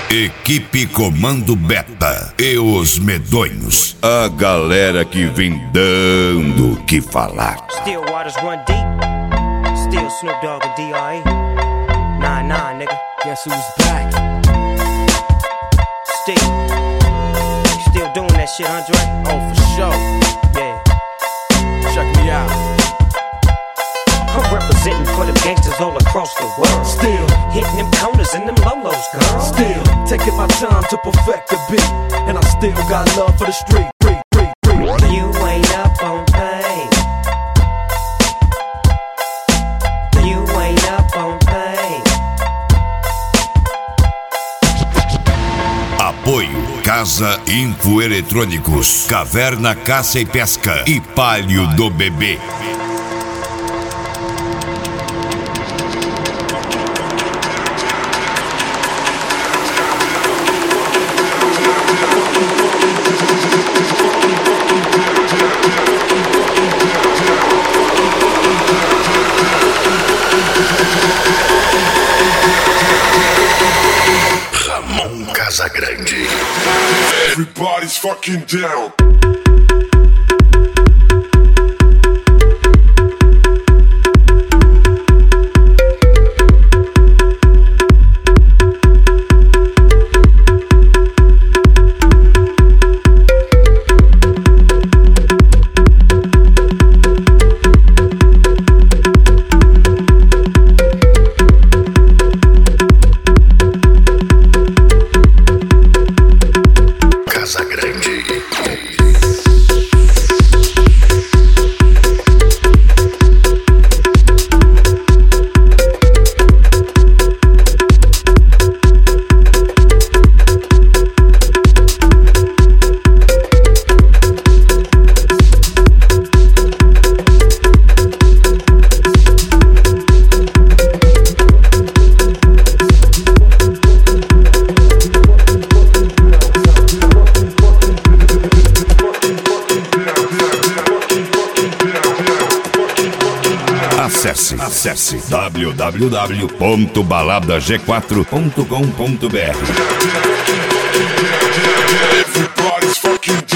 Equipe Comando Beta e os Medonhos. A galera que vem dando o que falar. Still waters run deep. Still Snoop Dogg and D.R.E. Nah, nigga. Guess who's back? Still doing that shit, Andre? Oh, for sure. Yeah. Check me out. I'm representing for them gangsters all across the world. Still hitting them corners and them lolos, girl. Still taking my time to perfect the beat, and I still got love for the street. You ain't up on pain. You ain't up on pain. Apoio Casa Infoeletrônicos, Caverna Caça e Pesca e Palio do Bebê. Ramon Casagrande. Everybody's fucking down. Acesse www.baladag4.com.br. Everybody's fucking down.